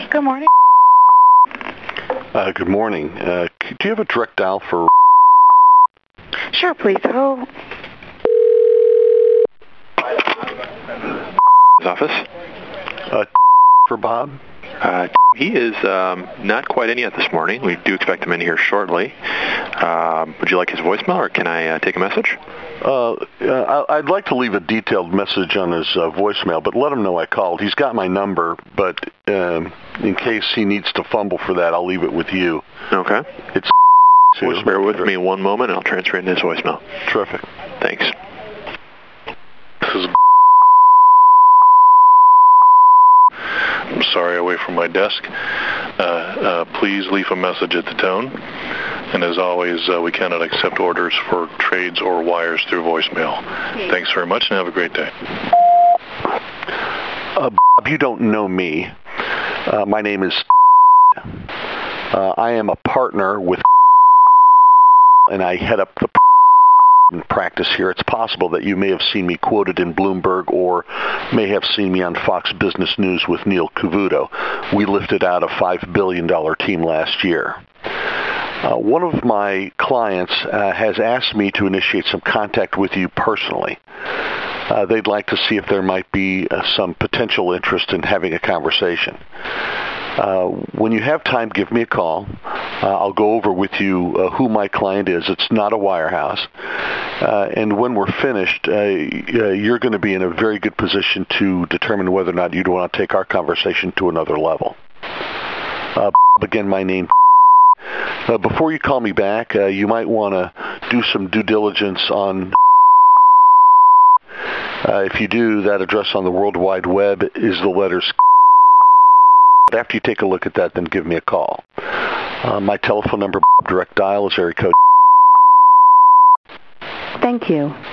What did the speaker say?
Good morning. Good morning. Do you have a direct dial for... Sure, please. Oh. His office? For Bob? He is not quite in yet this morning. We do expect him in here shortly. Would you like his voicemail, or can I take a message? I'd like to leave a detailed message on his voicemail, but let him know I called. He's got my number, but in case he needs to fumble for that, I'll leave it with you. Okay. It's Just bear with me one moment, and I'll transfer into his voicemail. Terrific. Thanks. This is I'm sorry, away from my desk. Please leave a message at the tone. And as always, we cannot accept orders for trades or wires through voicemail. Thanks very much and have a great day. Bob, you don't know me. My name is... I am a partner with... and I head up the practice here. It's possible that you may have seen me quoted in Bloomberg or may have seen me on Fox Business News with Neil Cavuto. We lifted out a $5 billion team last year. One of my clients has asked me to initiate some contact with you personally. They'd like to see if there might be some potential interest in having a conversation. When you have time, give me a call. I'll go over with you who my client is. It's not a wirehouse. And when we're finished, you're going to be in a very good position to determine whether or not you'd want to take our conversation to another level. Again, my name. Before you call me back, you might want to do some due diligence on... if you do, that address on the World Wide Web is the letters... After you take a look at that, then give me a call. My telephone number, direct dial, is area code... Thank you.